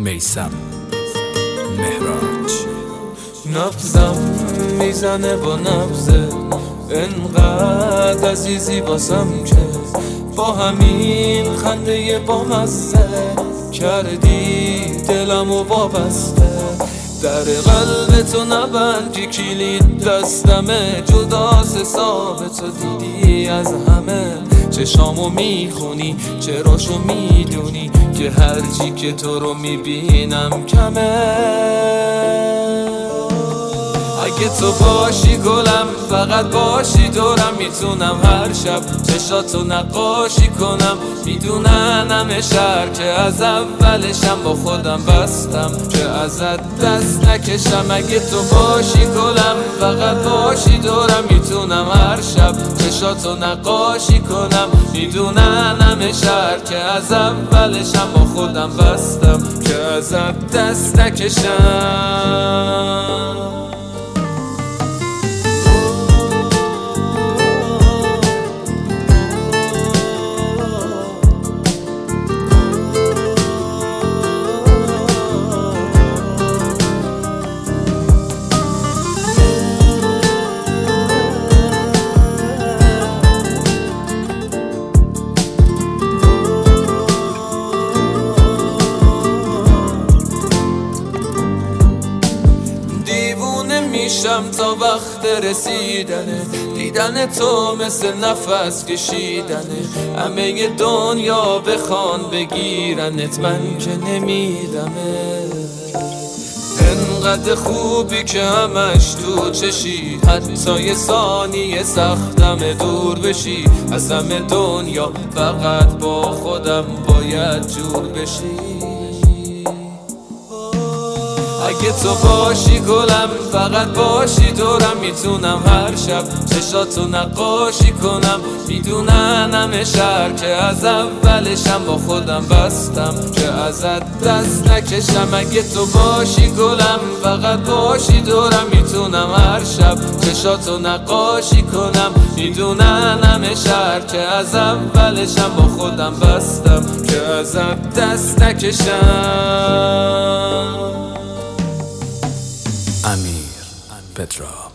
میثم مهراج. نبضم میزنه با نبضه، انقدر عزیزی واسم که با همین خنده با مزه کردی دلمو وابسته. در قلب تو نبند که کلید دستمه، جداست حساب تو دیدی از همه. چشامو میخونی چراشو میدونی که هرچی که تو رو میبینم کمه. اگه تو باشی گلم فقط باشی دورم، میتونم هر شب چشاتو نقاشی کنم. میدونن همه شهر که از اولشم با خودم بستم که ازت دست نکشم. اگه تو باشی گلم فقط باشی دورم، میتونم هر شب چشاتو نقاشی کنم. میدونن همه شهر که از اولشم با خودم بستم که ازت دست نکشم. میشم تا وقت رسیدنه، دیدن تو مثل نفس کشیدنه. همه دنیا بخوان بگیرنت من که نمیدمه. انقدر خوبی که همش تو چشی، حتی یه ثانیه سختم دور بشی از همه دنیا. فقط با خودم باید جور بشی. اگه تو باشی گلم فقط باشی دورم، میتونم هر شب چشاتو نقاشی کنم. میدونن همه شهر که از اولشم با خودم بستم که ازت دست نکشم. اگه تو باشی گلم فقط باشی دورم، میتونم هر شب چشاتو نقاشی کنم. میدونن همه شهر که از اولشم با خودم بستم که ازت دست نکشم. امیر پترا.